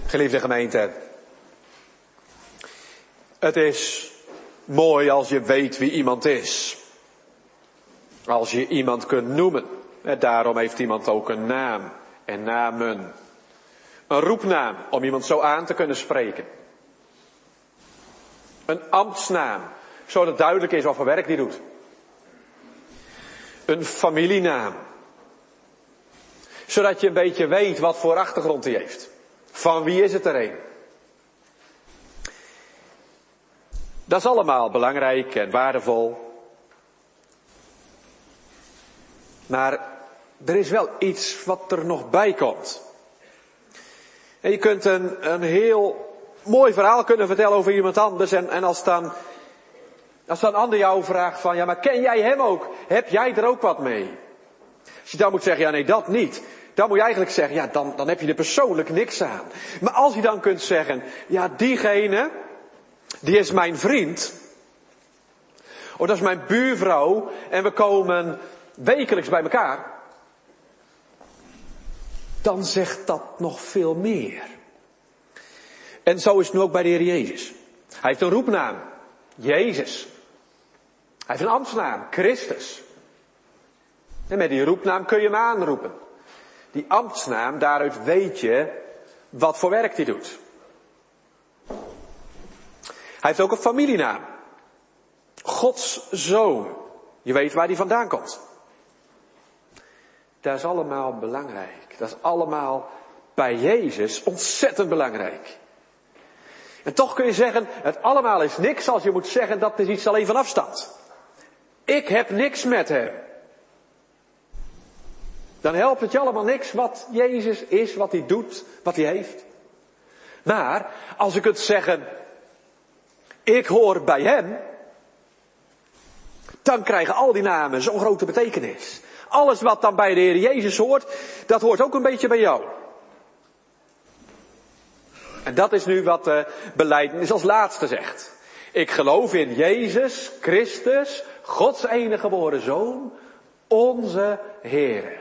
Geliefde gemeente, het is mooi als je weet wie iemand is. Als je iemand kunt noemen. En daarom heeft iemand ook een naam en namen. Een roepnaam om iemand zo aan te kunnen spreken. Een ambtsnaam, zodat duidelijk is wat voor werk die doet. Een familienaam, zodat je een beetje weet wat voor achtergrond hij heeft. Van wie is het er een? Dat is allemaal belangrijk en waardevol. Maar er is wel iets wat er nog bij komt. En je kunt een heel mooi verhaal kunnen vertellen over iemand anders. En als dan een ander jou vraagt van, ja, maar ken jij hem ook? Heb jij er ook wat mee? Als je dan moet zeggen, ja nee, dat niet. Dan moet je eigenlijk zeggen, ja, dan heb je er persoonlijk niks aan. Maar als je dan kunt zeggen, ja, diegene, die is mijn vriend. Of dat is mijn buurvrouw en we komen wekelijks bij elkaar. Dan zegt dat nog veel meer. En zo is het nu ook bij de Heer Jezus. Hij heeft een roepnaam, Jezus. Hij heeft een ambtsnaam, Christus. En met die roepnaam kun je hem aanroepen. Die ambtsnaam, daaruit weet je wat voor werk hij doet. Hij heeft ook een familienaam. Gods Zoon. Je weet waar die vandaan komt. Dat is allemaal belangrijk. Dat is allemaal bij Jezus ontzettend belangrijk. En toch kun je zeggen, het allemaal is niks als je moet zeggen dat is iets alleen van afstand. Ik heb niks met hem. Dan helpt het je allemaal niks wat Jezus is, wat hij doet, wat hij heeft. Maar als ik het zeggen, ik hoor bij hem, dan krijgen al die namen zo'n grote betekenis. Alles wat dan bij de Heer Jezus hoort, dat hoort ook een beetje bij jou. En dat is nu wat de belijdenis als laatste zegt. Ik geloof in Jezus Christus, Gods enige geboren Zoon, onze Heere.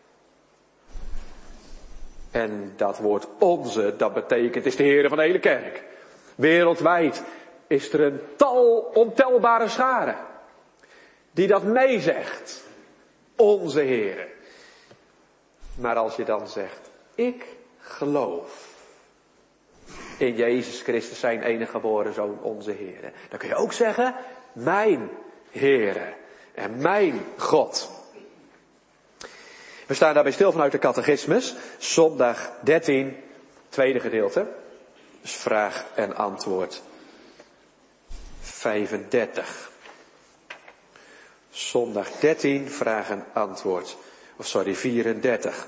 En dat woord onze, dat betekent, het is de Heere van de hele kerk. Wereldwijd is er een ontelbare schare die dat meezegt. Onze Heere. Maar als je dan zegt, ik geloof in Jezus Christus, zijn enige geboren Zoon, onze Heere. Dan kun je ook zeggen, mijn Heere en mijn God. We staan daarbij stil vanuit de catechismus, zondag 13, tweede gedeelte. Dus vraag en antwoord 35. Zondag 13, vraag en antwoord. 34.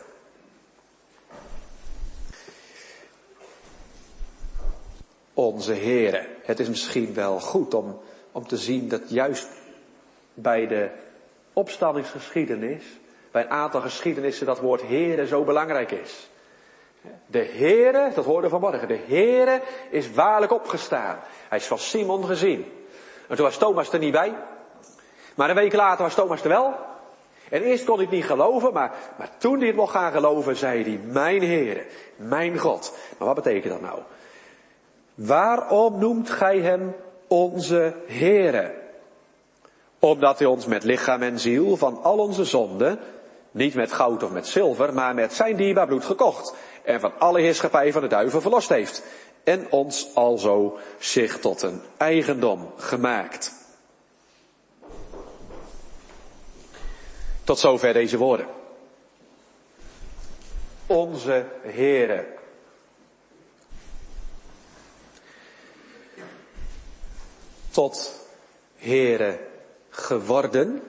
Onze Heere. Het is misschien wel goed om te zien dat juist bij de opstandingsgeschiedenis, bij een aantal geschiedenissen, dat woord Heere zo belangrijk is. De Heere, dat hoorden we vanmorgen, de Heere is waarlijk opgestaan. Hij is van Simon gezien. En toen was Thomas er niet bij. Maar een week later was Thomas er wel. En eerst kon hij het niet geloven, maar toen hij het mocht gaan geloven, zei hij, mijn Heere, mijn God. Maar wat betekent dat nou? Waarom noemt gij hem onze Heere? Omdat hij ons met lichaam en ziel van al onze zonden, niet met goud of met zilver, maar met zijn dierbaar bloed gekocht. En van alle heerschappij van de duivel verlost heeft. En ons alzo zich tot een eigendom gemaakt. Tot zover deze woorden. Onze Heere. Tot Heere geworden.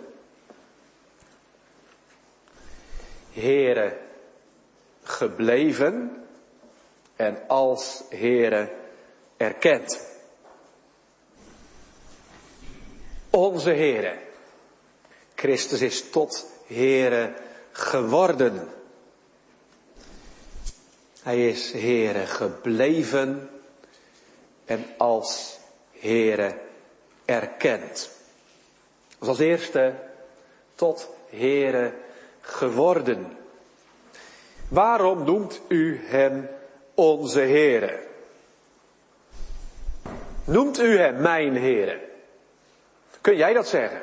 Heere gebleven. En als Heere erkend. Onze Heere. Christus is tot Heere geworden. Hij is Heere gebleven en als Heere erkend. Dus als eerste tot Heere geworden. Waarom noemt u hem onze Heere. Noemt u hem mijn Heere? Kun jij dat zeggen?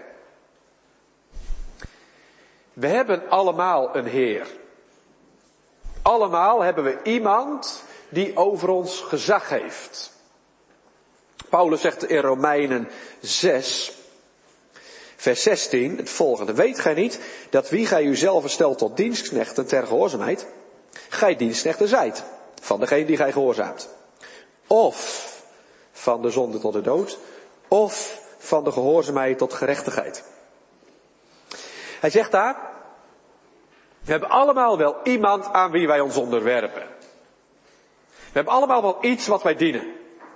We hebben allemaal een Heer. Allemaal hebben we iemand die over ons gezag heeft. Paulus zegt in Romeinen 6, vers 16, het volgende. Weet gij niet dat wie gij uzelf stelt tot dienstknechten ter gehoorzaamheid, gij dienstknechten zijt van degene die gij gehoorzaamt. Of van de zonde tot de dood, of van de gehoorzaamheid tot gerechtigheid. Hij zegt daar, we hebben allemaal wel iemand aan wie wij ons onderwerpen. We hebben allemaal wel iets wat wij dienen.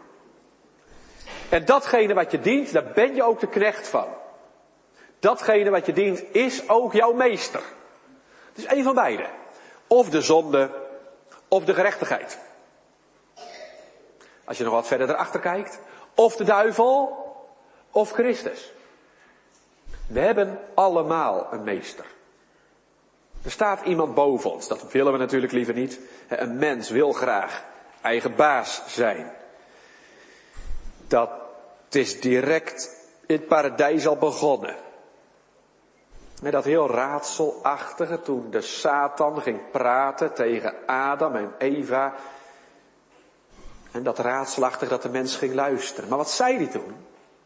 En datgene wat je dient, daar ben je ook de knecht van. Datgene wat je dient is ook jouw meester. Het is één van beide. Of de zonde, of de gerechtigheid. Als je nog wat verder erachter kijkt. Of de duivel, of Christus. We hebben allemaal een meester. Er staat iemand boven ons. Dat willen we natuurlijk liever niet. Een mens wil graag eigen baas zijn. Dat is direct in het paradijs al begonnen. Met dat heel raadselachtige toen de Satan ging praten tegen Adam en Eva. En dat raadselachtige dat de mens ging luisteren. Maar wat zei hij toen?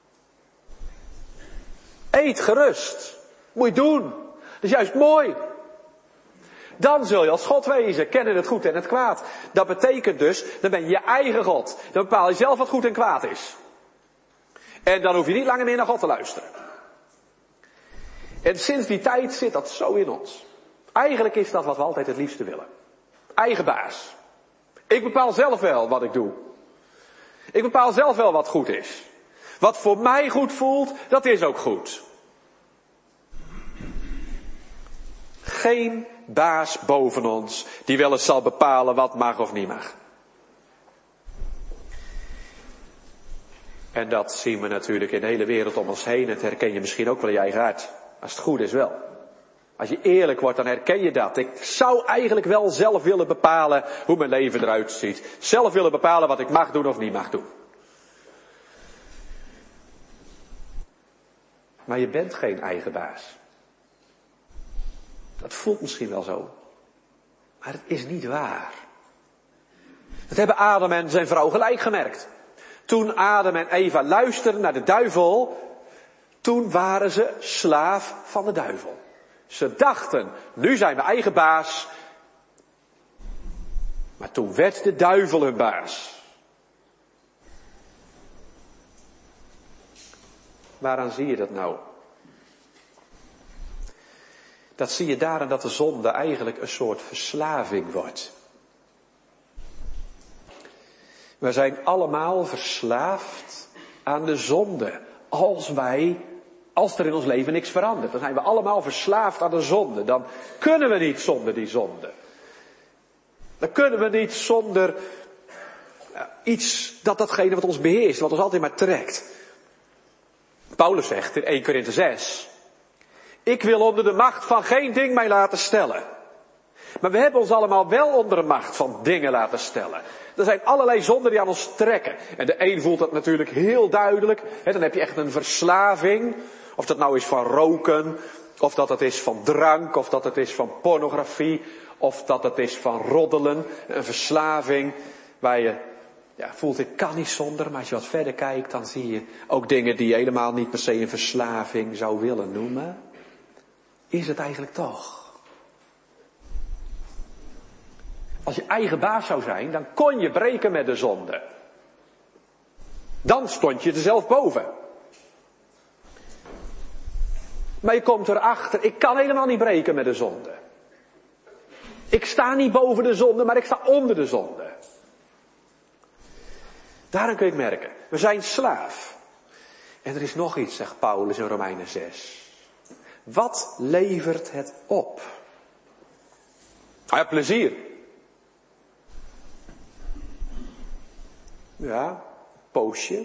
Eet gerust. Moet je doen. Dat is juist mooi. Dan zul je als God wezen, kennen het goed en het kwaad. Dat betekent dus, dan ben je je eigen God. Dan bepaal je zelf wat goed en kwaad is. En dan hoef je niet langer meer naar God te luisteren. En sinds die tijd zit dat zo in ons. Eigenlijk is dat wat we altijd het liefste willen. Eigen baas. Ik bepaal zelf wel wat ik doe. Ik bepaal zelf wel wat goed is. Wat voor mij goed voelt, dat is ook goed. Geen baas boven ons die wel eens zal bepalen wat mag of niet mag. En dat zien we natuurlijk in de hele wereld om ons heen. Dat herken je misschien ook wel in je eigen hart. Als het goed is wel. Als je eerlijk wordt, dan herken je dat. Ik zou eigenlijk wel zelf willen bepalen hoe mijn leven eruit ziet. Zelf willen bepalen wat ik mag doen of niet mag doen. Maar je bent geen eigen baas. Dat voelt misschien wel zo. Maar het is niet waar. Dat hebben Adam en zijn vrouw gelijk gemerkt. Toen Adam en Eva luisterden naar de duivel, toen waren ze slaaf van de duivel. Ze dachten, nu zijn we eigen baas. Maar toen werd de duivel hun baas. Waaraan zie je dat nou? Dat zie je daarin dat de zonde eigenlijk een soort verslaving wordt. We zijn allemaal verslaafd aan de zonde. Als er in ons leven niks verandert, dan zijn we allemaal verslaafd aan de zonde. Dan kunnen we niet zonder die zonde. Dan kunnen we niet zonder iets datgene wat ons beheerst, wat ons altijd maar trekt. Paulus zegt in 1 Korinthe 6. Ik wil onder de macht van geen ding mij laten stellen. Maar we hebben ons allemaal wel onder de macht van dingen laten stellen. Er zijn allerlei zonden die aan ons trekken. En de een voelt dat natuurlijk heel duidelijk. Dan heb je echt een verslaving. Of dat nou is van roken. Of dat het is van drank. Of dat het is van pornografie. Of dat het is van roddelen. Een verslaving waar je voelt ik kan niet zonder. Maar als je wat verder kijkt dan zie je ook dingen die je helemaal niet per se een verslaving zou willen noemen. Is het eigenlijk toch? Als je eigen baas zou zijn, dan kon je breken met de zonde. Dan stond je er zelf boven. Maar je komt erachter, ik kan helemaal niet breken met de zonde. Ik sta niet boven de zonde, maar ik sta onder de zonde. Daarom kun je het merken. We zijn slaaf. En er is nog iets, zegt Paulus in Romeinen 6. Wat levert het op? Plezier. Ja, poosje.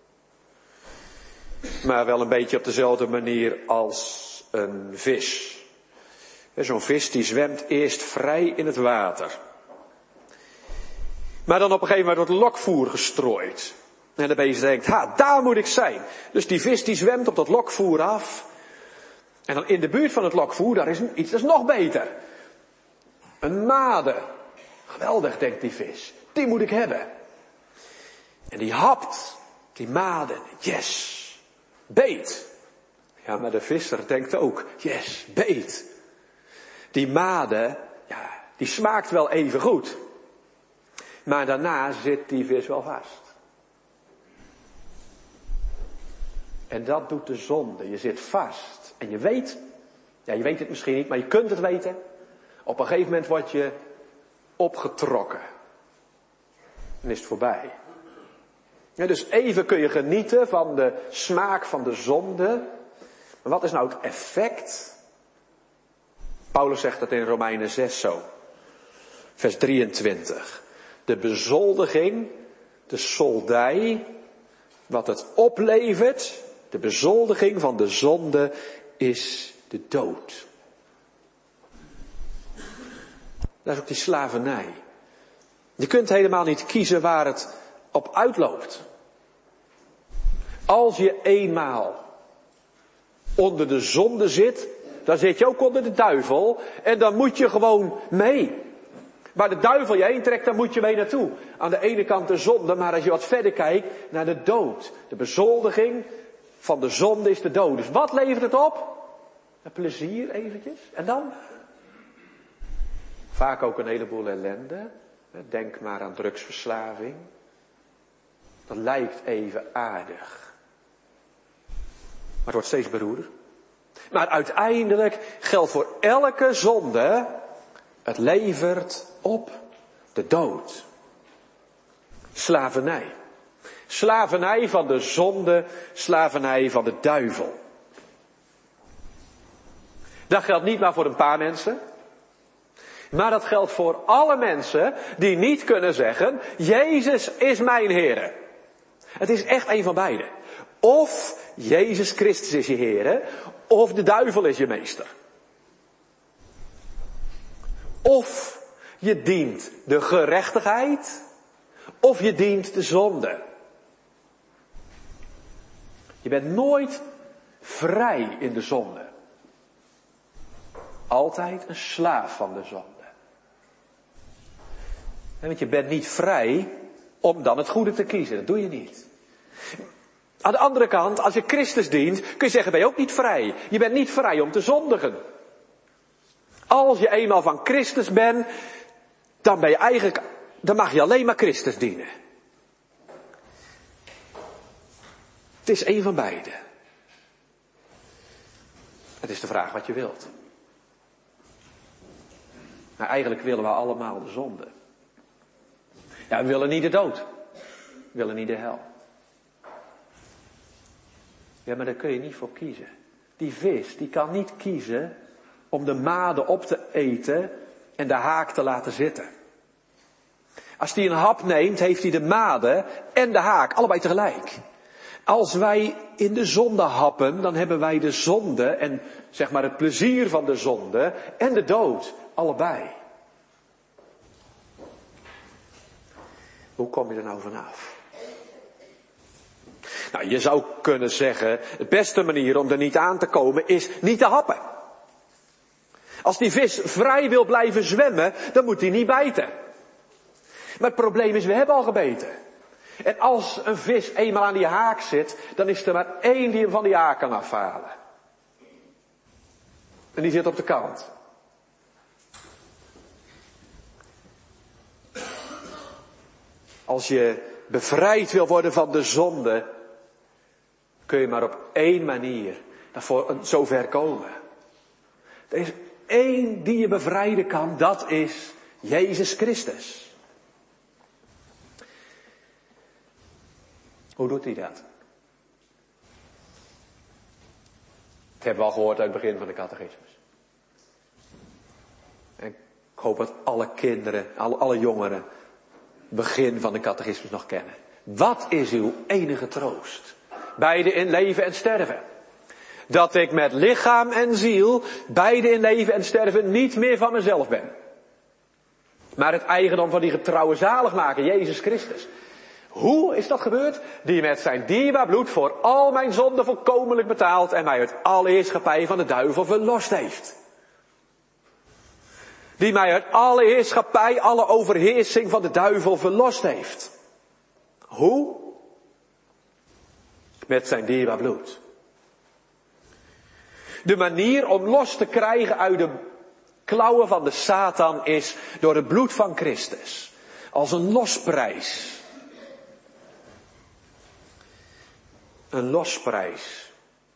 Maar wel een beetje op dezelfde manier als een vis. Zo'n vis die zwemt eerst vrij in het water. Maar dan op een gegeven moment wordt lokvoer gestrooid. En de beest denkt, daar moet ik zijn. Dus die vis die zwemt op dat lokvoer af. En dan in de buurt van het lokvoer, daar is iets dat is nog beter. Een made. Geweldig, denkt die vis. Die moet ik hebben. En die hapt die made. Yes, beet. Ja, maar de visser denkt ook, yes, beet. Die made, ja, die smaakt wel even goed. Maar daarna zit die vis wel vast. En dat doet de zonde. Je zit vast. En je weet het misschien niet, maar je kunt het weten. Op een gegeven moment word je opgetrokken. En is het voorbij. Ja, dus even kun je genieten van de smaak van de zonde. Maar wat is nou het effect? Paulus zegt dat in Romeinen 6 zo. Vers 23. De bezoldiging, de soldij, wat het oplevert, de bezoldiging van de zonde is de dood. Dat is ook die slavernij. Je kunt helemaal niet kiezen waar het op uitloopt. Als je eenmaal onder de zonde zit, dan zit je ook onder de duivel en dan moet je gewoon mee. Waar de duivel je heen trekt, dan moet je mee naartoe. Aan de ene kant de zonde, maar als je wat verder kijkt, naar de dood. De bezoldiging van de zonde is de dood. Dus wat levert het op? Een plezier eventjes. En dan? Vaak ook een heleboel ellende. Denk maar aan drugsverslaving. Dat lijkt even aardig. Maar het wordt steeds beroerder. Maar uiteindelijk geldt voor elke zonde, het levert op de dood. Slavernij. Slavernij van de zonde, slavernij van de duivel. Dat geldt niet maar voor een paar mensen. Maar dat geldt voor alle mensen die niet kunnen zeggen, Jezus is mijn Heer. Het is echt een van beide. Of Jezus Christus is je Heer, of de duivel is je meester. Of je dient de gerechtigheid, of je dient de zonde. Je bent nooit vrij in de zonde. Altijd een slaaf van de zonde. Want je bent niet vrij om dan het goede te kiezen. Dat doe je niet. Aan de andere kant, als je Christus dient, kun je zeggen, ben je ook niet vrij. Je bent niet vrij om te zondigen. Als je eenmaal van Christus bent, dan ben je eigenlijk, dan mag je alleen maar Christus dienen. Het is een van beide. Het is de vraag wat je wilt. Maar eigenlijk willen we allemaal de zonde. Ja, we willen niet de dood. We willen niet de hel. Ja, maar daar kun je niet voor kiezen. Die vis, die kan niet kiezen om de made op te eten en de haak te laten zitten. Als die een hap neemt, heeft hij de made en de haak, allebei tegelijk. Als wij in de zonde happen, dan hebben wij de zonde en zeg maar het plezier van de zonde en de dood, allebei. Hoe kom je er nou vanaf? Nou, je zou kunnen zeggen, de beste manier om er niet aan te komen is niet te happen. Als die vis vrij wil blijven zwemmen, dan moet hij niet bijten. Maar het probleem is, we hebben al gebeten. En als een vis eenmaal aan die haak zit, dan is er maar één die hem van die haak kan afhalen. En die zit op de kant. Als je bevrijd wil worden van de zonde, kun je maar op één manier zover komen. Er is één die je bevrijden kan, dat is Jezus Christus. Hoe doet hij dat? Dat hebben we al gehoord uit het begin van de catechismus. En ik hoop dat alle kinderen, alle jongeren, begin van de catechismus nog kennen. Wat is uw enige troost? Beide in leven en sterven. Dat ik met lichaam en ziel, beide in leven en sterven, niet meer van mezelf ben. Maar het eigendom van die getrouwe zaligmaker, Jezus Christus. Hoe is dat gebeurd? Die met zijn dierbaar bloed voor al mijn zonden volkomenlijk betaald en mij uit alle heerschappij van de duivel verlost heeft. Die mij uit alle heerschappij, alle overheersing van de duivel verlost heeft. Hoe? Met zijn dierbaar bloed. De manier om los te krijgen uit de klauwen van de Satan is door het bloed van Christus. Als een losprijs. Een losprijs.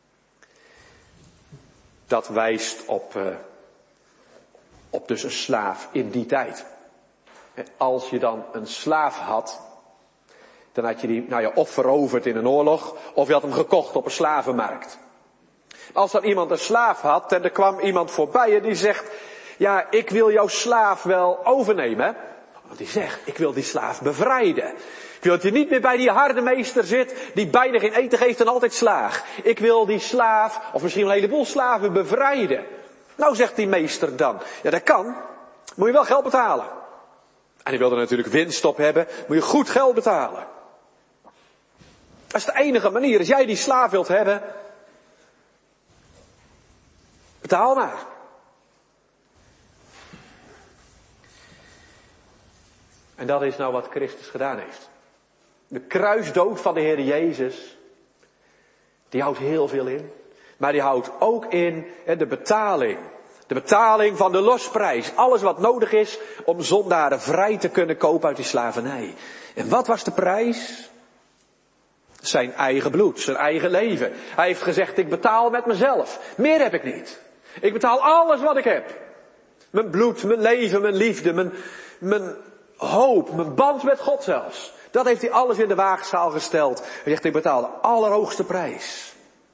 Dat wijst op dus een slaaf in die tijd. Als je dan een slaaf had, dan had je die of veroverd in een oorlog, of je had hem gekocht op een slavenmarkt. Als dan iemand een slaaf had en er kwam iemand voorbij en die zegt, ja, ik wil jouw slaaf wel overnemen. Want die zegt, ik wil die slaaf bevrijden. Ik wil dat je niet meer bij die harde meester zit, die bijna geen eten geeft en altijd slaagt. Ik wil die slaaf, of misschien een heleboel slaven, bevrijden. Nou, zegt die meester dan, ja, dat kan, moet je wel geld betalen. En die wil er natuurlijk winst op hebben, moet je goed geld betalen. Dat is de enige manier, als jij die slaaf wilt hebben, betaal maar. En dat is nou wat Christus gedaan heeft. De kruisdood van de Heer Jezus, die houdt heel veel in. Maar die houdt ook in de betaling. De betaling van de losprijs. Alles wat nodig is om zondaren vrij te kunnen kopen uit die slavernij. En wat was de prijs? Zijn eigen bloed, zijn eigen leven. Hij heeft gezegd, ik betaal met mezelf. Meer heb ik niet. Ik betaal alles wat ik heb. Mijn bloed, mijn leven, mijn liefde, mijn hoop, mijn band met God zelfs. Dat heeft hij alles in de waagschaal gesteld. Hij zegt, ik betaal de allerhoogste prijs.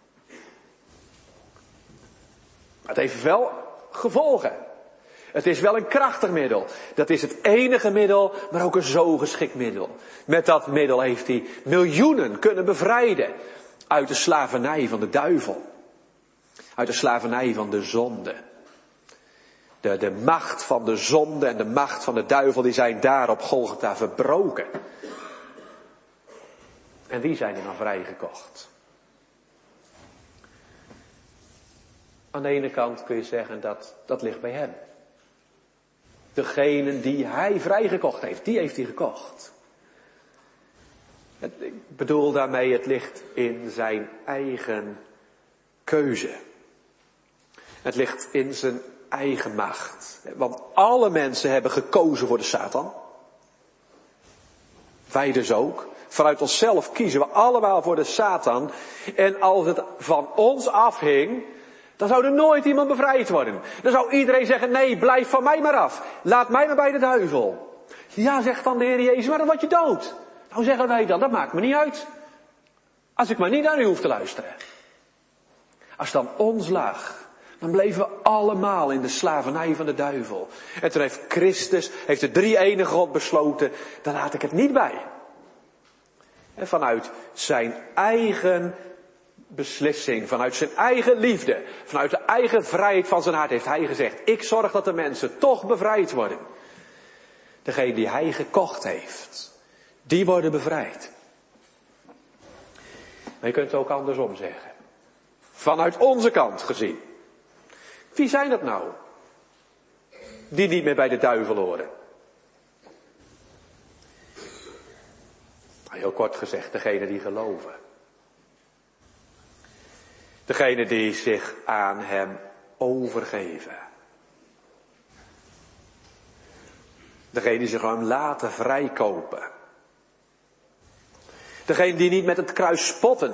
Het heeft wel gevolgen. Het is wel een krachtig middel. Dat is het enige middel, maar ook een zo geschikt middel. Met dat middel heeft hij miljoenen kunnen bevrijden uit de slavernij van de duivel. Uit de slavernij van de zonde. De macht van de zonde en de macht van de duivel, die zijn daar op Golgotha verbroken. En wie zijn er dan vrijgekocht? Aan de ene kant kun je zeggen dat ligt bij hem. Degene die hij vrijgekocht heeft, die heeft hij gekocht. Ik bedoel daarmee, het ligt in zijn eigen keuze. Het ligt in zijn eigen macht. Want alle mensen hebben gekozen voor de Satan. Wij dus ook. Vanuit onszelf kiezen we allemaal voor de Satan. En als het van ons afhing, dan zou er nooit iemand bevrijd worden. Dan zou iedereen zeggen, nee, blijf van mij maar af. Laat mij maar bij de duivel. Ja, zegt dan de Heer Jezus, maar dan word je dood. Nou zeggen wij dan, dat maakt me niet uit. Als ik maar niet naar u hoef te luisteren. Als het aan ons lag, dan bleven we allemaal in de slavernij van de duivel. En toen heeft Christus, heeft de drie-enige God besloten, daar laat ik het niet bij. En vanuit zijn eigen beslissing, vanuit zijn eigen liefde, vanuit de eigen vrijheid van zijn hart heeft hij gezegd, ik zorg dat de mensen toch bevrijd worden. Degene die hij gekocht heeft, die worden bevrijd. Maar je kunt het ook andersom zeggen. Vanuit onze kant gezien. Wie zijn dat nou? Die niet meer bij de duivel horen. Heel kort gezegd, degene die geloven. Degene die zich aan hem overgeven. Degene die zich hem laten vrijkopen. Degene die niet met het kruis spotten,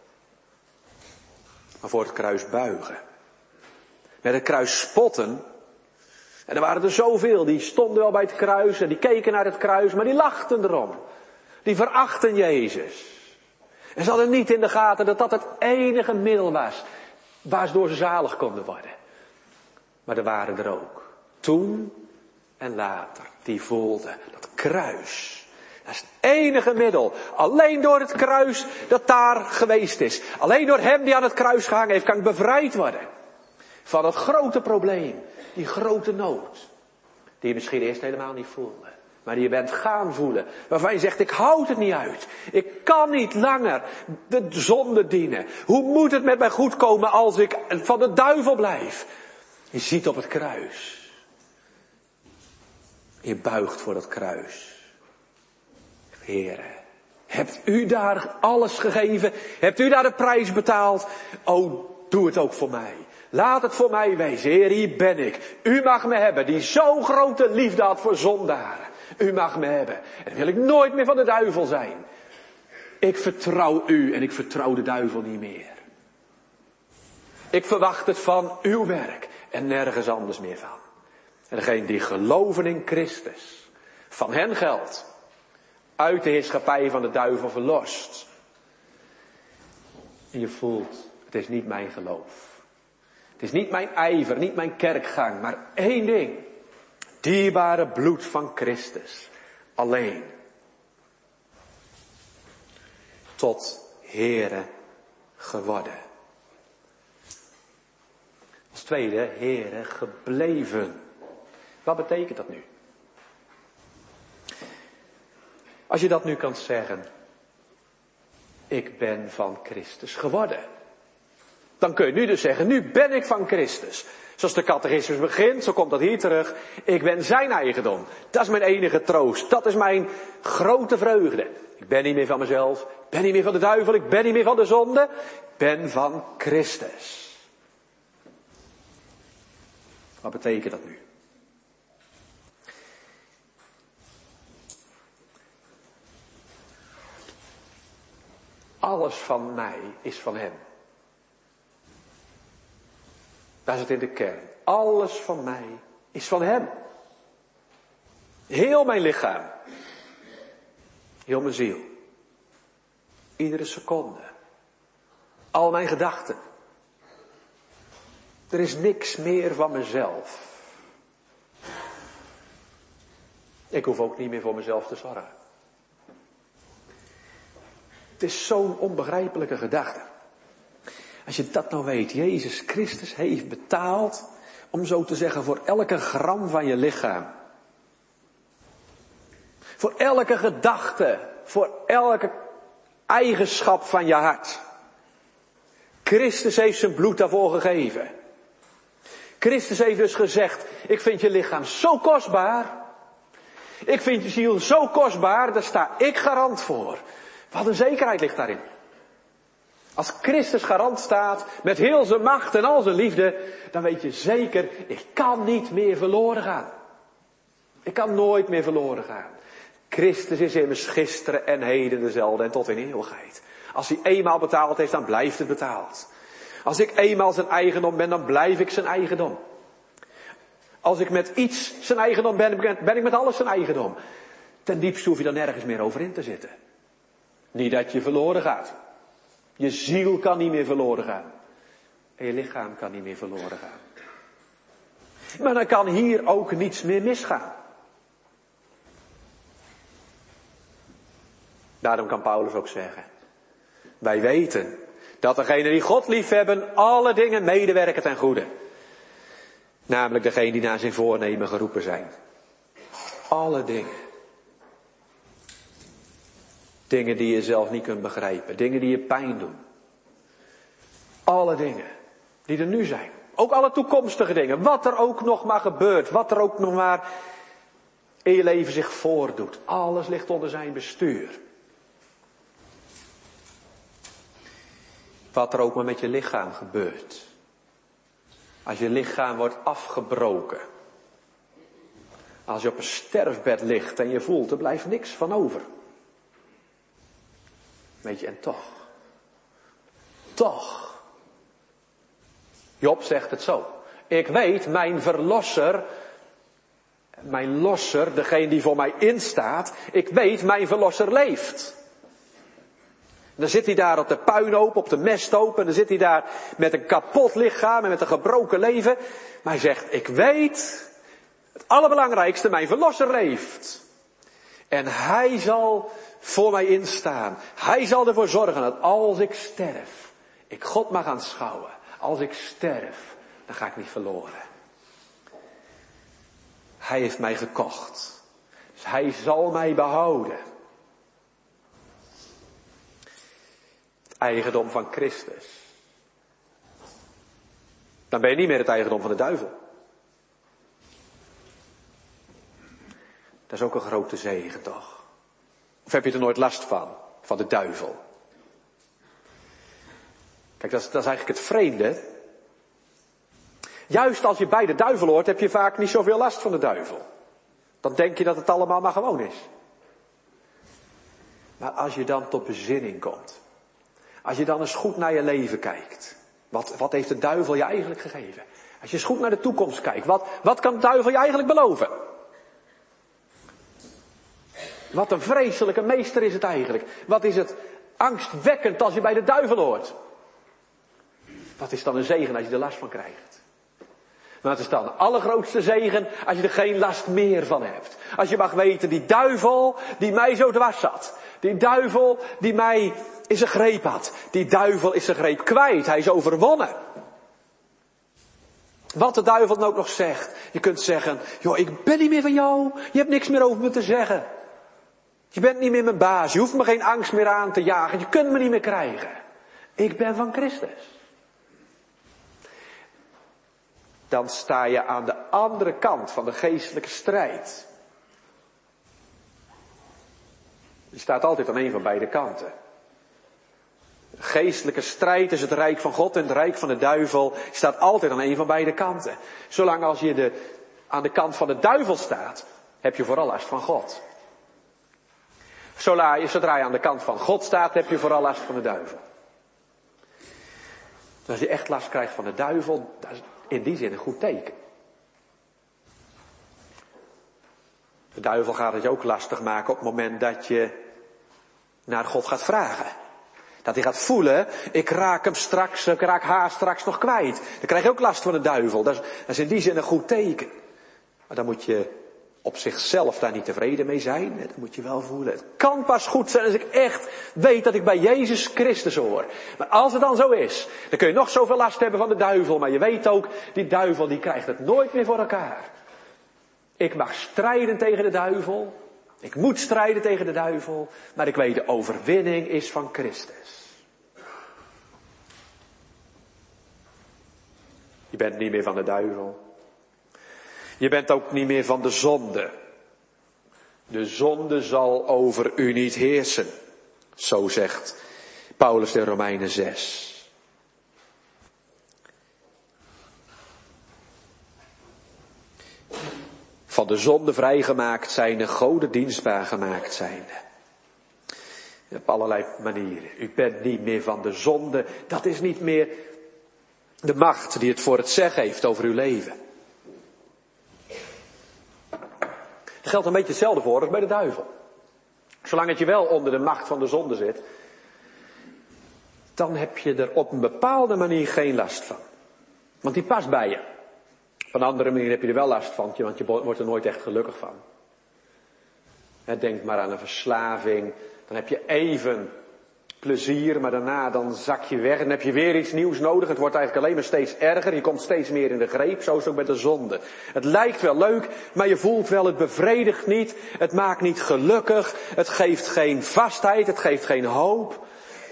maar voor het kruis buigen. Met het kruis spotten. En er waren er zoveel, die stonden wel bij het kruis en die keken naar het kruis, maar die lachten erom. Die verachten Jezus. En ze hadden niet in de gaten dat dat het enige middel was waardoor ze zalig konden worden. Maar er waren er ook. Toen en later. Die voelden dat kruis. Dat is het enige middel. Alleen door het kruis dat daar geweest is. Alleen door hem die aan het kruis gehangen heeft, kan ik bevrijd worden. Van dat grote probleem. Die grote nood. Die je misschien eerst helemaal niet voelde. Maar die je bent gaan voelen. Waarvan je zegt, ik houd het niet uit. Ik kan niet langer de zonde dienen. Hoe moet het met mij goed komen als ik van de duivel blijf? Je ziet op het kruis. Je buigt voor dat kruis. Heere, hebt u daar alles gegeven? Hebt u daar de prijs betaald? Oh, doe het ook voor mij. Laat het voor mij wezen. Heer, hier ben ik. U mag me hebben, die zo'n grote liefde had voor zondaren. U mag me hebben. En dan wil ik nooit meer van de duivel zijn. Ik vertrouw u en ik vertrouw de duivel niet meer. Ik verwacht het van uw werk en nergens anders meer van. En degene die geloven in Christus, van hen geldt, uit de heerschappij van de duivel verlost. En je voelt, het is niet mijn geloof. Het is niet mijn ijver, niet mijn kerkgang, maar één ding. Dierbare bloed van Christus. Alleen. Tot Heere geworden. Als tweede, Heere gebleven. Wat betekent dat nu? Als je dat nu kan zeggen. Ik ben van Christus geworden. Dan kun je nu dus zeggen, nu ben ik van Christus. Zoals de catechismus begint, zo komt dat hier terug. Ik ben zijn eigendom. Dat is mijn enige troost. Dat is mijn grote vreugde. Ik ben niet meer van mezelf. Ik ben niet meer van de duivel. Ik ben niet meer van de zonde. Ik ben van Christus. Wat betekent dat nu? Alles van mij is van hem. Daar zit in de kern. Alles van mij is van hem. Heel mijn lichaam. Heel mijn ziel. Iedere seconde. Al mijn gedachten. Er is niks meer van mezelf. Ik hoef ook niet meer voor mezelf te zorgen. Het is zo'n onbegrijpelijke gedachte. Als je dat nou weet, Jezus Christus heeft betaald, om zo te zeggen, voor elke gram van je lichaam. Voor elke gedachte, voor elke eigenschap van je hart. Christus heeft zijn bloed daarvoor gegeven. Christus heeft dus gezegd, ik vind je lichaam zo kostbaar. Ik vind je ziel zo kostbaar, daar sta ik garant voor. Wat een zekerheid ligt daarin. Als Christus garant staat, met heel zijn macht en al zijn liefde, dan weet je zeker, ik kan niet meer verloren gaan. Ik kan nooit meer verloren gaan. Christus is immers gisteren en heden dezelfde en tot in eeuwigheid. Als hij eenmaal betaald heeft, dan blijft het betaald. Als ik eenmaal zijn eigendom ben, dan blijf ik zijn eigendom. Als ik met iets zijn eigendom ben, ben ik met alles zijn eigendom. Ten diepste hoef je dan nergens meer over in te zitten. Niet dat je verloren gaat. Je ziel kan niet meer verloren gaan. En je lichaam kan niet meer verloren gaan. Maar dan kan hier ook niets meer misgaan. Daarom kan Paulus ook zeggen. Wij weten dat degenen die God liefhebben alle dingen medewerken ten goede. Namelijk degenen die naar zijn voornemen geroepen zijn. Alle dingen. Dingen die je zelf niet kunt begrijpen. Dingen die je pijn doen. Alle dingen die er nu zijn. Ook alle toekomstige dingen. Wat er ook nog maar gebeurt. Wat er ook nog maar in je leven zich voordoet. Alles ligt onder zijn bestuur. Wat er ook maar met je lichaam gebeurt. Als je lichaam wordt afgebroken. Als je op een sterfbed ligt en je voelt, er blijft niks van over. Weet je, en toch. Job zegt het zo. Ik weet, mijn verlosser, mijn losser, degene die voor mij instaat, ik weet, mijn verlosser leeft. En dan zit hij daar op de puinhoop, op de mesthoop, en dan zit hij daar met een kapot lichaam en met een gebroken leven. Maar hij zegt, ik weet, het allerbelangrijkste, mijn verlosser leeft. En hij zal voor mij instaan. Hij zal ervoor zorgen dat als ik sterf, ik God mag aanschouwen. Als ik sterf, dan ga ik niet verloren. Hij heeft mij gekocht. Dus hij zal mij behouden. Het eigendom van Christus. Dan ben je niet meer het eigendom van de duivel. Dat is ook een grote zegen, toch? Of heb je er nooit last van de duivel? Kijk, dat is eigenlijk het vreemde. Juist als je bij de duivel hoort, heb je vaak niet zoveel last van de duivel. Dan denk je dat het allemaal maar gewoon is. Maar als je dan tot bezinning komt. Als je dan eens goed naar je leven kijkt. Wat heeft de duivel je eigenlijk gegeven? Als je eens goed naar de toekomst kijkt. Wat kan de duivel je eigenlijk beloven? Wat een vreselijke meester is het eigenlijk. Wat is het angstwekkend als je bij de duivel hoort. Wat is dan een zegen als je er last van krijgt? Maar het is dan de allergrootste zegen als je er geen last meer van hebt. Als je mag weten, die duivel die mij zo dwars zat. Die duivel die mij in zijn greep had. Die duivel is zijn greep kwijt. Hij is overwonnen. Wat de duivel dan ook nog zegt. Je kunt zeggen, joh, ik ben niet meer van jou. Je hebt niks meer over me te zeggen. Je bent niet meer mijn baas. Je hoeft me geen angst meer aan te jagen. Je kunt me niet meer krijgen. Ik ben van Christus. Dan sta je aan de andere kant van de geestelijke strijd. Je staat altijd aan een van beide kanten. De geestelijke strijd is het rijk van God en het rijk van de duivel. Je staat altijd aan een van beide kanten. Zolang als je aan de kant van de duivel staat, heb je vooral last van God. Zodra je aan de kant van God staat, heb je vooral last van de duivel. Dus als je echt last krijgt van de duivel, dat is in die zin een goed teken. De duivel gaat het je ook lastig maken op het moment dat je naar God gaat vragen. Dat hij gaat voelen, ik raak haar straks nog kwijt. Dan krijg je ook last van de duivel. Dat is in die zin een goed teken. Maar dan moet je op zichzelf daar niet tevreden mee zijn. Dat moet je wel voelen. Het kan pas goed zijn als ik echt weet dat ik bij Jezus Christus hoor. Maar als het dan zo is, dan kun je nog zoveel last hebben van de duivel. Maar je weet ook, die duivel die krijgt het nooit meer voor elkaar. Ik mag strijden tegen de duivel. Ik moet strijden tegen de duivel. Maar ik weet, de overwinning is van Christus. Je bent niet meer van de duivel. Je bent ook niet meer van de zonde. De zonde zal over u niet heersen. Zo zegt Paulus in Romeinen 6. Van de zonde vrijgemaakt zijnde, Gode dienstbaar gemaakt zijnde. Op allerlei manieren. U bent niet meer van de zonde. Dat is niet meer de macht die het voor het zeggen heeft over uw leven. Er geldt een beetje hetzelfde voor als bij de duivel. Zolang het je wel onder de macht van de zonde zit, dan heb je er op een bepaalde manier geen last van. Want die past bij je. Op een andere manier heb je er wel last van, want je wordt er nooit echt gelukkig van. Denk maar aan een verslaving. Dan heb je even plezier, maar daarna dan zak je weg en dan heb je weer iets nieuws nodig. Het wordt eigenlijk alleen maar steeds erger. Je komt steeds meer in de greep. Zo is het ook met de zonde. Het lijkt wel leuk, maar je voelt wel, het bevredigt niet. Het maakt niet gelukkig. Het geeft geen vastheid. Het geeft geen hoop.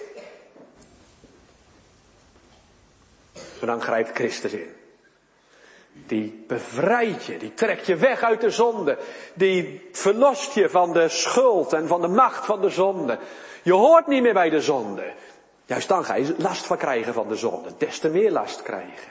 Maar dan grijpt Christus in. Die bevrijdt je, die trekt je weg uit de zonde. Die verlost je van de schuld en van de macht van de zonde. Je hoort niet meer bij de zonde. Juist dan ga je last van krijgen van de zonde. Des te meer last krijgen.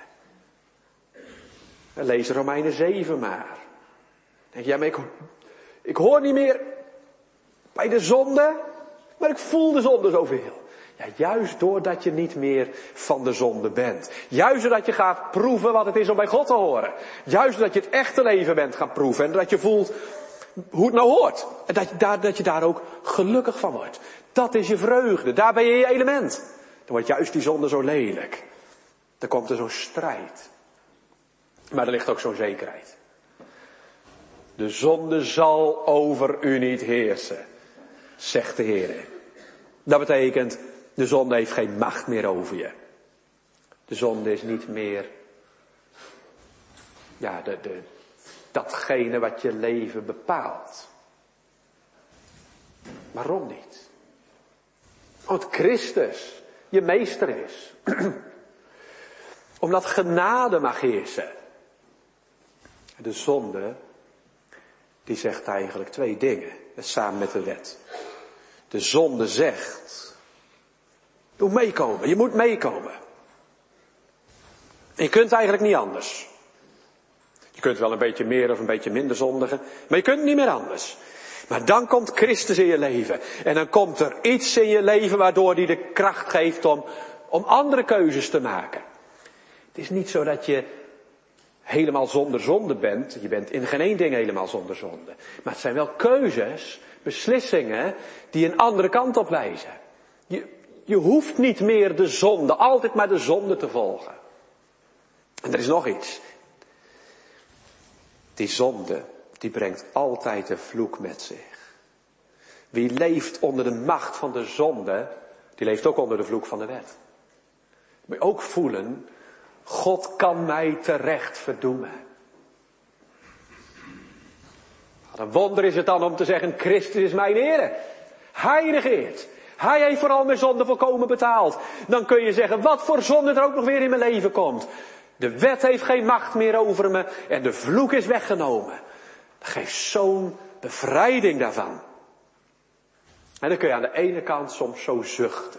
Lees Romeinen 7 maar. Denk je, ja, maar ik hoor niet meer bij de zonde, maar ik voel de zonde zoveel. Ja, juist doordat je niet meer van de zonde bent. Juist doordat je gaat proeven wat het is om bij God te horen. Juist doordat je het echte leven bent gaan proeven. En dat je voelt hoe het nou hoort. En dat je daar ook gelukkig van wordt. Dat is je vreugde. Daar ben je in je element. Dan wordt juist die zonde zo lelijk. Dan komt er zo'n strijd. Maar er ligt ook zo'n zekerheid. De zonde zal over u niet heersen, zegt de Heer. Dat betekent, de zonde heeft geen macht meer over je. De zonde is niet meer, ja, datgene wat je leven bepaalt. Waarom niet? Omdat Christus je meester is. Omdat genade mag heersen. De zonde, die zegt eigenlijk 2 dingen, samen met de wet. De zonde zegt, doe meekomen, je moet meekomen. En je kunt eigenlijk niet anders. Je kunt wel een beetje meer of een beetje minder zondigen, maar je kunt niet meer anders. Maar dan komt Christus in je leven. En dan komt er iets in je leven waardoor hij de kracht geeft om andere keuzes te maken. Het is niet zo dat je helemaal zonder zonde bent. Je bent in geen één ding helemaal zonder zonde. Maar het zijn wel keuzes, beslissingen die een andere kant op wijzen. Je hoeft niet meer de zonde, altijd maar de zonde te volgen. En er is nog iets. Die zonde, die brengt altijd een vloek met zich. Wie leeft onder de macht van de zonde, die leeft ook onder de vloek van de wet. Moet je ook voelen, God kan mij terecht verdoemen. Wat een wonder is het dan om te zeggen, Christus is mijn Heer. Hij regeert. Hij heeft voor al mijn zonden volkomen betaald. Dan kun je zeggen, wat voor zonde er ook nog weer in mijn leven komt. De wet heeft geen macht meer over me en de vloek is weggenomen. Dat geeft zo'n bevrijding daarvan. En dan kun je aan de ene kant soms zo zuchten.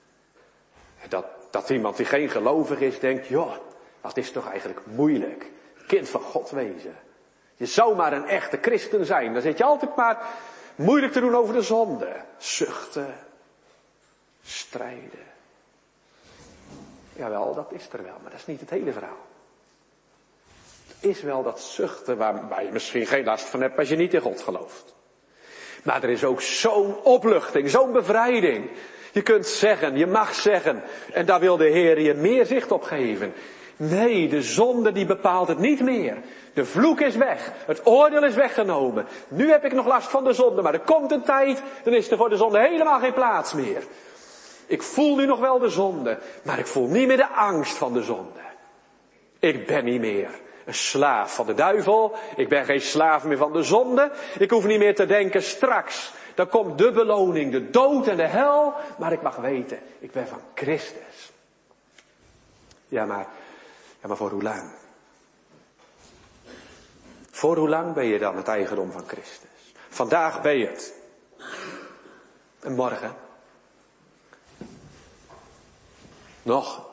Dat iemand die geen gelovig is denkt, joh, wat is toch eigenlijk moeilijk. Kind van God wezen. Je zou maar een echte christen zijn. Dan zit je altijd maar moeilijk te doen over de zonde. Zuchten. Strijden. Jawel, dat is er wel, maar dat is niet het hele verhaal. Het is wel dat zuchten waar je misschien geen last van hebt als je niet in God gelooft. Maar er is ook zo'n opluchting, zo'n bevrijding. Je kunt zeggen, je mag zeggen, en daar wil de Heer je meer zicht op geven. Nee, de zonde die bepaalt het niet meer. De vloek is weg, het oordeel is weggenomen. Nu heb ik nog last van de zonde, maar er komt een tijd, dan is er voor de zonde helemaal geen plaats meer. Ik voel nu nog wel de zonde, maar ik voel niet meer de angst van de zonde. Ik ben niet meer een slaaf van de duivel. Ik ben geen slaaf meer van de zonde. Ik hoef niet meer te denken straks. Dan komt de beloning, de dood en de hel. Maar ik mag weten, ik ben van Christus. Ja, maar voor hoe lang? Voor hoe lang ben je dan het eigendom van Christus? Vandaag ben je het. En morgen? Nog?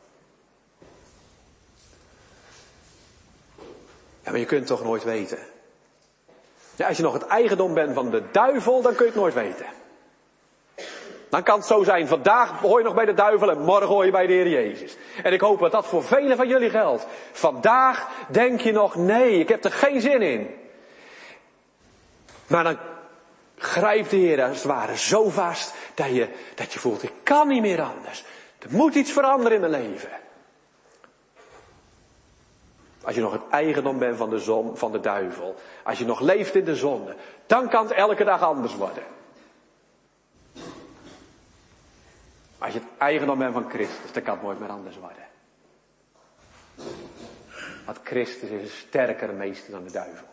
Ja, maar je kunt het toch nooit weten. Ja, als je nog het eigendom bent van de duivel, dan kun je het nooit weten. Dan kan het zo zijn, vandaag hoor je nog bij de duivel en morgen hoor je bij de Heer Jezus. En ik hoop dat dat voor velen van jullie geldt. Vandaag denk je nog, nee, ik heb er geen zin in. Maar dan grijpt de Heer als het ware zo vast dat je voelt, ik kan niet meer anders. Er moet iets veranderen in mijn leven. Als je nog het eigendom bent van de duivel. Als je nog leeft in de zonde. Dan kan het elke dag anders worden. Als je het eigendom bent van Christus. Dan kan het nooit meer anders worden. Want Christus is een sterkere meester dan de duivel.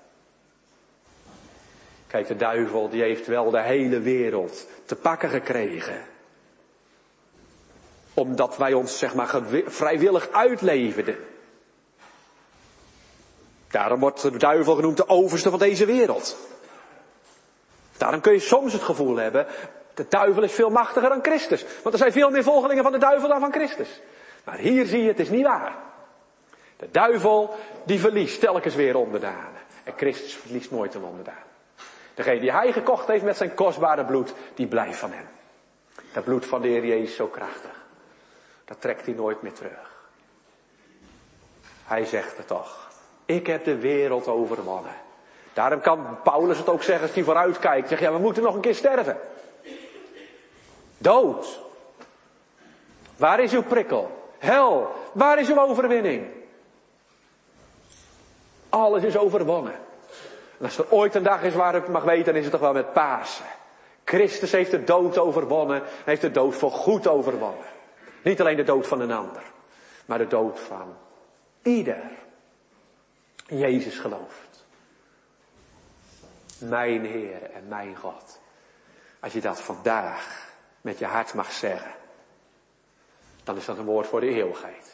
Kijk, de duivel die heeft wel de hele wereld te pakken gekregen. Omdat wij ons zeg maar vrijwillig uitleverden. Daarom wordt de duivel genoemd de overste van deze wereld. Daarom kun je soms het gevoel hebben, de duivel is veel machtiger dan Christus. Want er zijn veel meer volgelingen van de duivel dan van Christus. Maar hier zie je, het is niet waar. De duivel, die verliest telkens weer onderdanen. En Christus verliest nooit een onderdaan. Degene die hij gekocht heeft met zijn kostbare bloed, die blijft van hem. Dat bloed van de Heer Jezus is zo krachtig. Dat trekt hij nooit meer terug. Hij zegt het toch. Ik heb de wereld overwonnen. Daarom kan Paulus het ook zeggen als hij vooruit kijkt. Zegt, ja, we moeten nog een keer sterven. Dood. Waar is uw prikkel? Hel. Waar is uw overwinning? Alles is overwonnen. En als er ooit een dag is waar ik mag weten, dan is het toch wel met Pasen. Christus heeft de dood overwonnen. Hij heeft de dood voor goed overwonnen. Niet alleen de dood van een ander. Maar de dood van ieder. Jezus gelooft. Mijn Heere en mijn God. Als je dat vandaag met je hart mag zeggen, dan is dat een woord voor de eeuwigheid.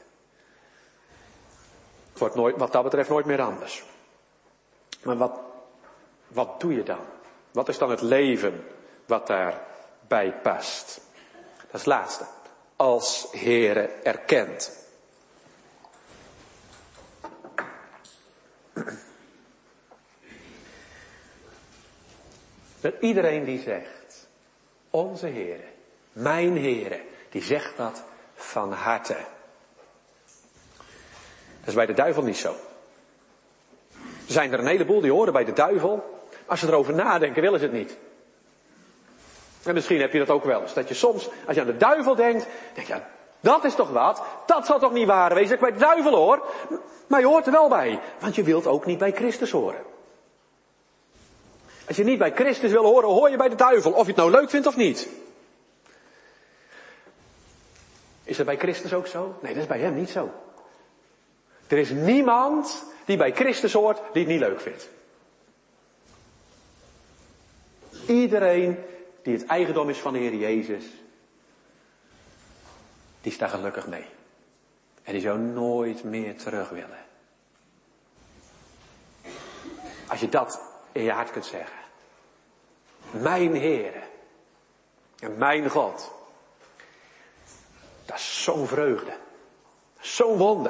Het wordt nooit, wat dat betreft nooit meer anders. Maar wat doe je dan? Wat is dan het leven wat daarbij past? Dat is het laatste. Als Heere erkent. Dat iedereen die zegt, onze Heere, mijn Heere, die zegt dat van harte. Dat is bij de duivel niet zo. Er zijn er een heleboel die horen bij de duivel. Als ze erover nadenken, willen ze het niet. En misschien heb je dat ook wel eens. Dat je soms, als je aan de duivel denkt, denk je, ja, dat is toch wat? Dat zal toch niet waar wezen dat ik bij de duivel hoor? Maar je hoort er wel bij. Want je wilt ook niet bij Christus horen. Als je niet bij Christus wil horen, hoor je bij de duivel. Of je het nou leuk vindt of niet. Is dat bij Christus ook zo? Nee, dat is bij hem niet zo. Er is niemand die bij Christus hoort die het niet leuk vindt. Iedereen die het eigendom is van de Heer Jezus, die staat gelukkig mee. En die zou nooit meer terug willen. Als je dat in je hart kunt zeggen. Mijn Heere en mijn God. Dat is zo'n vreugde. Zo'n wonder.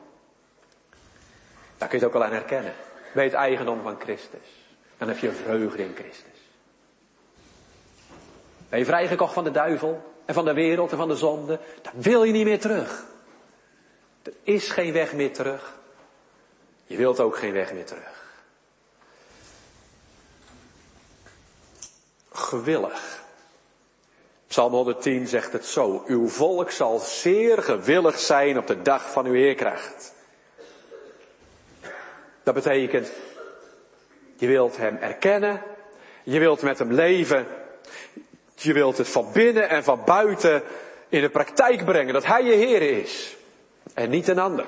Daar kun je het ook al aan herkennen. Bij het eigendom van Christus. Dan heb je vreugde in Christus. Ben je vrijgekocht van de duivel en van de wereld en van de zonde, dan wil je niet meer terug. Er is geen weg meer terug. Je wilt ook geen weg meer terug. Gewillig. Psalm 110 zegt het zo. Uw volk zal zeer gewillig zijn op de dag van uw heerkracht. Dat betekent, je wilt hem erkennen. Je wilt met hem leven. Je wilt het van binnen en van buiten in de praktijk brengen. Dat hij je Heer is. En niet een ander.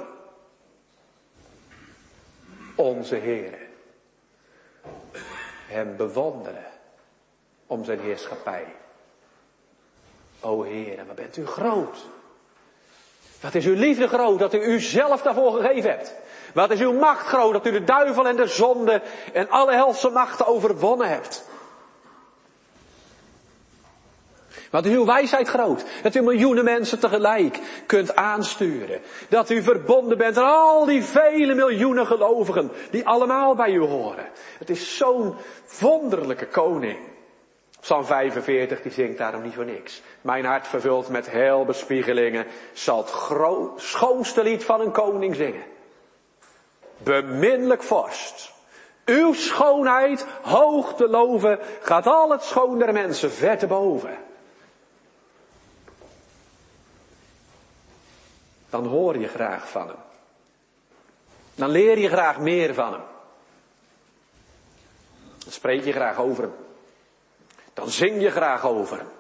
Onze Heer. Hem bewonderen. Om zijn heerschappij. O Heer, wat bent u groot. Wat is uw liefde groot dat u uzelf daarvoor gegeven hebt. Wat is uw macht groot dat u de duivel en de zonde en alle helse machten overwonnen hebt. Wat is uw wijsheid groot. Dat u miljoenen mensen tegelijk kunt aansturen. Dat u verbonden bent aan al die vele miljoenen gelovigen die allemaal bij u horen. Het is zo'n wonderlijke koning. Psalm 45 die zingt daarom niet voor niks. Mijn hart vervuld met heilbespiegelingen zal het schoonste lied van een koning zingen. Beminnelijk vorst. Uw schoonheid hoog te loven gaat al het schoon der mensen ver te boven. Dan hoor je graag van hem. Dan leer je graag meer van hem. Dan spreek je graag over hem. Dan zing je graag over hem.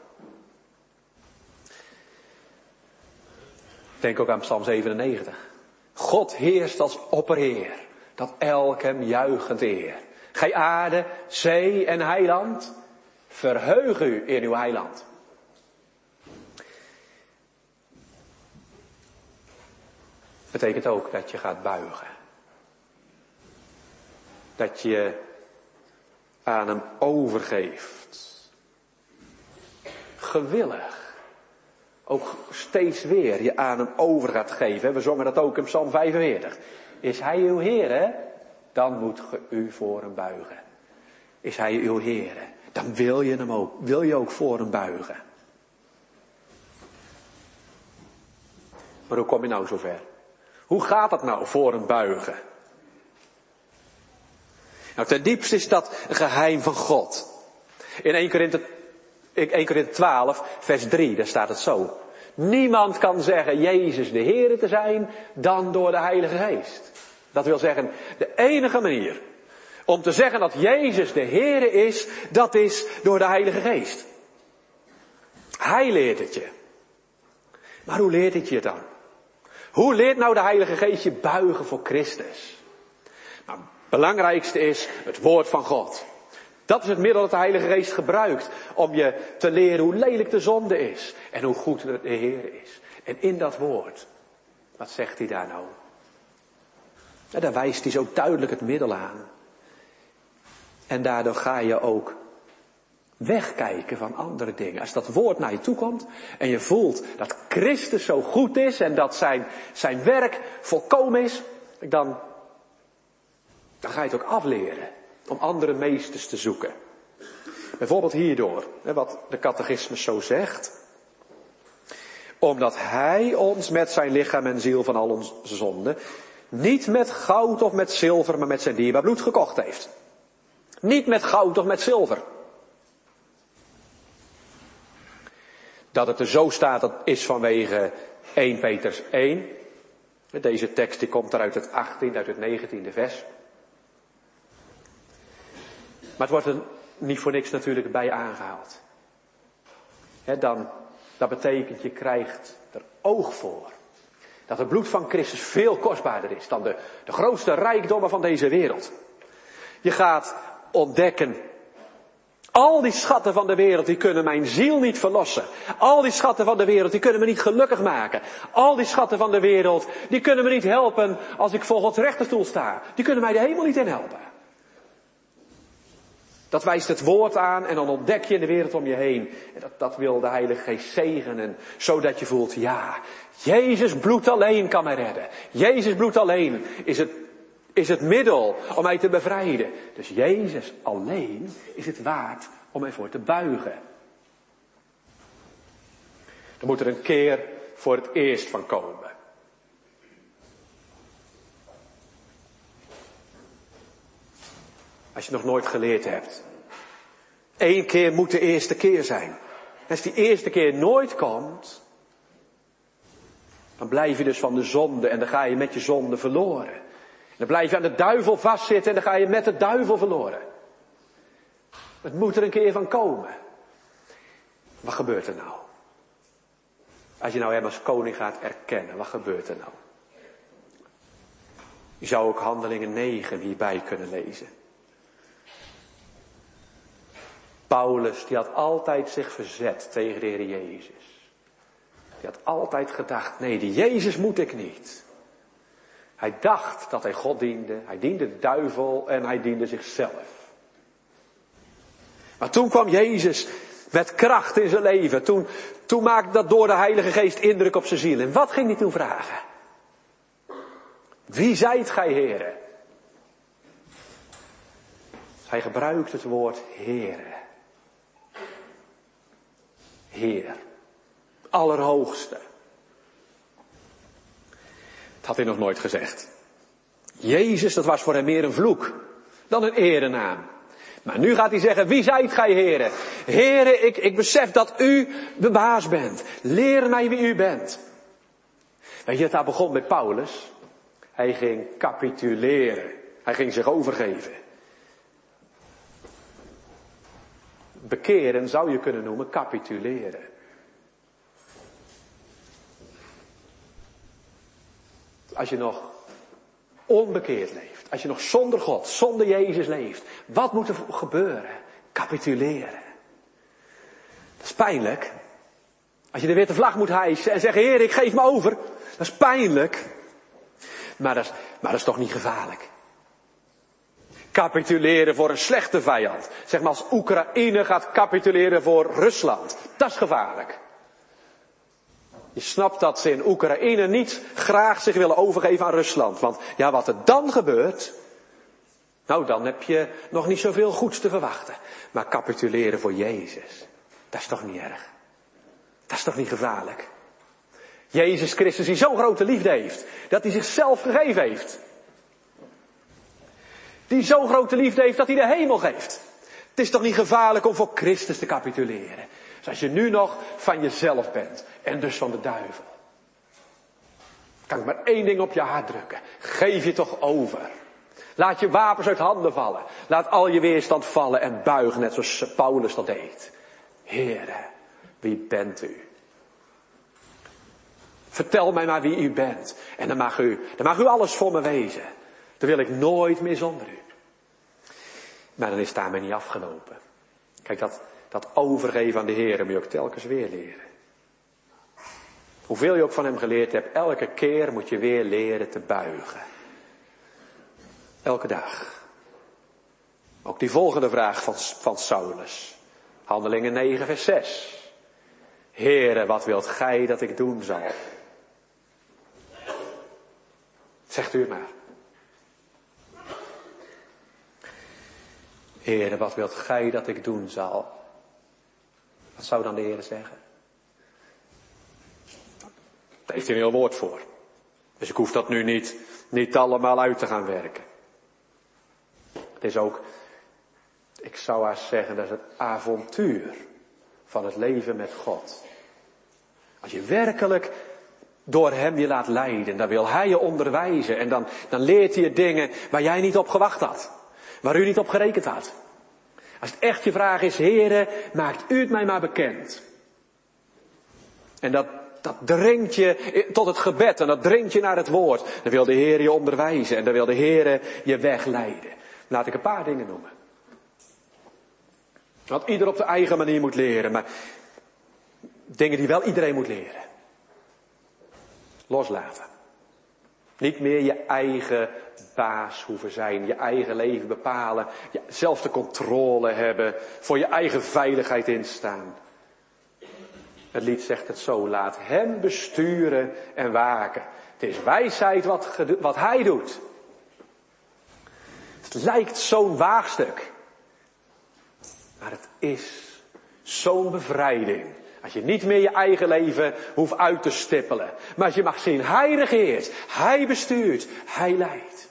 Denk ook aan Psalm 97. God heerst als opperheer, dat elk hem juichend eer. Gij aarde, zee en heiland, verheug u in uw heiland. Betekent ook dat je gaat buigen. Dat je aan hem overgeeft. Gewillig. Ook steeds weer je aan hem over gaat geven. We zongen dat ook in Psalm 45. Is hij uw Heer, dan moet ge u voor hem buigen. Is hij uw Heer, dan wil je ook voor hem buigen. Maar hoe kom je nou zover? Hoe gaat dat nou voor hem buigen? Nou, ten diepste is dat een geheim van God. In 1 Korinthe 12, vers 3, daar staat het zo. Niemand kan zeggen Jezus de Heere te zijn dan door de Heilige Geest. Dat wil zeggen, de enige manier om te zeggen dat Jezus de Heere is, dat is door de Heilige Geest. Hij leert het je. Maar hoe leert het je dan? Hoe leert nou de Heilige Geest je buigen voor Christus? Nou, het belangrijkste is het woord van God. Dat is het middel dat de Heilige Geest gebruikt om je te leren hoe lelijk de zonde is en hoe goed de Heer is. En in dat woord, wat zegt hij daar nou? Ja, daar wijst hij zo duidelijk het middel aan. En daardoor ga je ook wegkijken van andere dingen. Als dat woord naar je toe komt en je voelt dat Christus zo goed is en dat zijn werk volkomen is, dan ga je het ook afleren om andere meesters te zoeken. Bijvoorbeeld hierdoor, wat de catechismus zo zegt. Omdat hij ons met zijn lichaam en ziel van al onze zonden niet met goud of met zilver, maar met zijn dierbaar bloed gekocht heeft. Niet met goud of met zilver. Dat het er zo staat, dat is vanwege 1 Petrus 1. Deze tekst die komt er uit het 18e, uit het 19e vers. Maar het wordt er niet voor niks natuurlijk bij aangehaald. Dat betekent, je krijgt er oog voor. Dat het bloed van Christus veel kostbaarder is dan de grootste rijkdommen van deze wereld. Je gaat ontdekken, al die schatten van de wereld, die kunnen mijn ziel niet verlossen. Al die schatten van de wereld, die kunnen me niet gelukkig maken. Al die schatten van de wereld, die kunnen me niet helpen als ik voor Gods rechterstoel sta. Die kunnen mij de hemel niet in helpen. Dat wijst het woord aan en dan ontdek je in de wereld om je heen. En dat wil de Heilige Geest zegenen, zodat je voelt, ja, Jezus bloed alleen kan mij redden. Jezus bloed alleen is het middel om mij te bevrijden. Dus Jezus alleen is het waard om mij voor te buigen. Er moet er een keer voor het eerst van komen. Als je het nog nooit geleerd hebt. 1 keer moet de eerste keer zijn. Als die eerste keer nooit komt, dan blijf je dus van de zonde en dan ga je met je zonde verloren. Dan blijf je aan de duivel vastzitten en dan ga je met de duivel verloren. Het moet er een keer van komen. Wat gebeurt er nou? Als je nou hem als koning gaat erkennen, wat gebeurt er nou? Je zou ook Handelingen 9 hierbij kunnen lezen. Paulus, die had altijd zich verzet tegen de Heer Jezus. Die had altijd gedacht, nee, die Jezus moet ik niet. Hij dacht dat hij God diende, hij diende de duivel en hij diende zichzelf. Maar toen kwam Jezus met kracht in zijn leven. Toen maakte dat door de Heilige Geest indruk op zijn ziel. En wat ging hij toen vragen? Wie zijt gij, Heere? Hij gebruikt het woord Heere. Heer. Allerhoogste. Dat had hij nog nooit gezegd. Jezus, dat was voor hem meer een vloek dan een erenaam. Maar nu gaat hij zeggen, wie zijt gij, Heere? Heere, ik besef dat u de baas bent. Leer mij wie u bent. Weet je, daar begon met Paulus. Hij ging capituleren. Hij ging zich overgeven. Bekeren zou je kunnen noemen capituleren. Als je nog onbekeerd leeft, als je nog zonder God, zonder Jezus leeft, wat moet er gebeuren? Capituleren. Dat is pijnlijk. Als je de witte vlag moet hijsen en zeggen, Heer, ik geef me over. Dat is pijnlijk. Maar dat is toch niet gevaarlijk. Capituleren voor een slechte vijand. Zeg maar als Oekraïne gaat capituleren voor Rusland. Dat is gevaarlijk. Je snapt dat ze in Oekraïne niet graag zich willen overgeven aan Rusland. Want ja, wat er dan gebeurt, nou dan heb je nog niet zoveel goeds te verwachten. Maar capituleren voor Jezus, dat is toch niet erg. Dat is toch niet gevaarlijk. Jezus Christus die zo'n grote liefde heeft, dat hij zichzelf gegeven heeft. Die zo'n grote liefde heeft dat hij de hemel geeft. Het is toch niet gevaarlijk om voor Christus te capituleren. Dus als je nu nog van jezelf bent en dus van de duivel. Kan ik maar één ding op je hart drukken. Geef je toch over. Laat je wapens uit handen vallen. Laat al je weerstand vallen en buig net zoals Paulus dat deed. Heere, wie bent u? Vertel mij maar wie u bent. En dan mag u alles voor me wezen. Dan wil ik nooit meer zonder u. Maar dan is het daarmee niet afgelopen. Kijk, dat overgeven aan de Heer moet je ook telkens weer leren. Hoeveel je ook van hem geleerd hebt, elke keer moet je weer leren te buigen. Elke dag. Ook die volgende vraag van Saulus. Handelingen 9 vers 6. Heere, wat wilt gij dat ik doen zal? Zegt u het maar. Heere, wat wilt gij dat ik doen zal? Wat zou dan de Heer zeggen? Daar heeft hij een heel woord voor. Dus ik hoef dat nu niet allemaal uit te gaan werken. Het is ook, ik zou haast zeggen, dat is het avontuur van het leven met God. Als je werkelijk door hem je laat leiden, dan wil hij je onderwijzen. En dan leert hij je dingen waar jij niet op gewacht had. Waar u niet op gerekend had. Als het echt je vraag is, Heere, maakt u het mij maar bekend. En dat dringt je tot het gebed en dat dringt je naar het woord. Dan wil de Heer je onderwijzen en dan wil de Heer je weg leiden. Laat ik een paar dingen noemen. Wat ieder op zijn eigen manier moet leren, maar dingen die wel iedereen moet leren. Loslaten. Niet meer je eigen baas hoeven zijn, je eigen leven bepalen, zelf de controle hebben, voor je eigen veiligheid instaan. Het lied zegt het zo, laat hem besturen en waken. Het is wijsheid wat hij doet. Het lijkt zo'n waagstuk. Maar het is zo'n bevrijding. Als je niet meer je eigen leven hoeft uit te stippelen. Maar als je mag zien, hij regeert, hij bestuurt, hij leidt.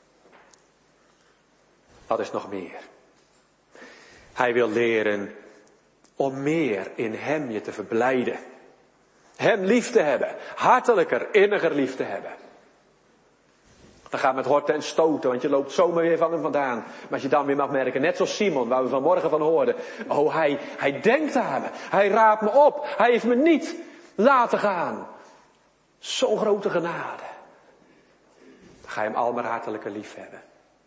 Wat is nog meer? Hij wil leren om meer in hem je te verblijden. Hem lief te hebben. Hartelijker, inniger lief te hebben. Dan gaat met horten en stoten, want je loopt zomaar weer van hem vandaan. Maar als je dan weer mag merken, net zoals Simon, waar we vanmorgen van hoorden. Oh, hij denkt aan me. Hij raadt me op. Hij heeft me niet laten gaan. Zo'n grote genade. Dan ga je hem al maar hartelijker lief hebben.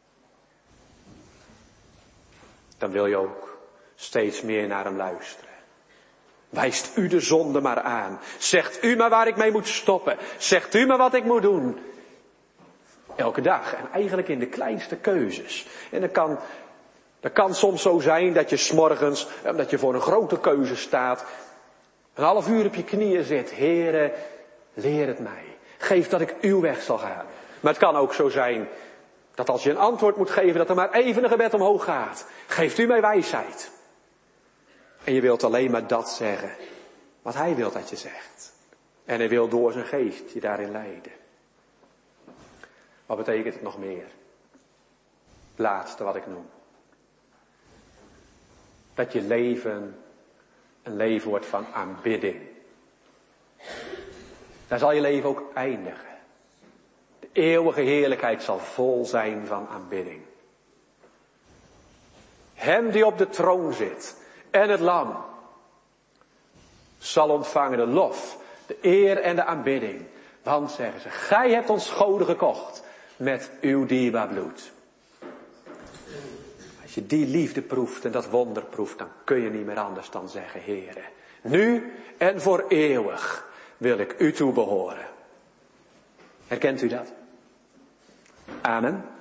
Dan wil je ook steeds meer naar hem luisteren. Wijst u de zonde maar aan. Zegt u maar waar ik mee moet stoppen. Zegt u maar wat ik moet doen. Elke dag. En eigenlijk in de kleinste keuzes. En dat kan soms zo zijn dat je 's morgens, omdat je voor een grote keuze staat, een half uur op je knieën zit. Heere, leer het mij. Geef dat ik uw weg zal gaan. Maar het kan ook zo zijn dat als je een antwoord moet geven, dat er maar even een gebed omhoog gaat. Geeft u mij wijsheid. En je wilt alleen maar dat zeggen wat hij wil dat je zegt. En hij wil door zijn geest je daarin leiden. Wat betekent het nog meer? Het laatste wat ik noem. Dat je leven een leven wordt van aanbidding. Daar zal je leven ook eindigen. De eeuwige heerlijkheid zal vol zijn van aanbidding. Hem die op de troon zit en het lam zal ontvangen de lof, de eer en de aanbidding. Want, zeggen ze, gij hebt ons goden gekocht met uw dierbaar bloed. Als je die liefde proeft en dat wonder proeft, dan kun je niet meer anders dan zeggen, Heere, nu en voor eeuwig wil ik u toebehoren. Herkent u dat? Amen.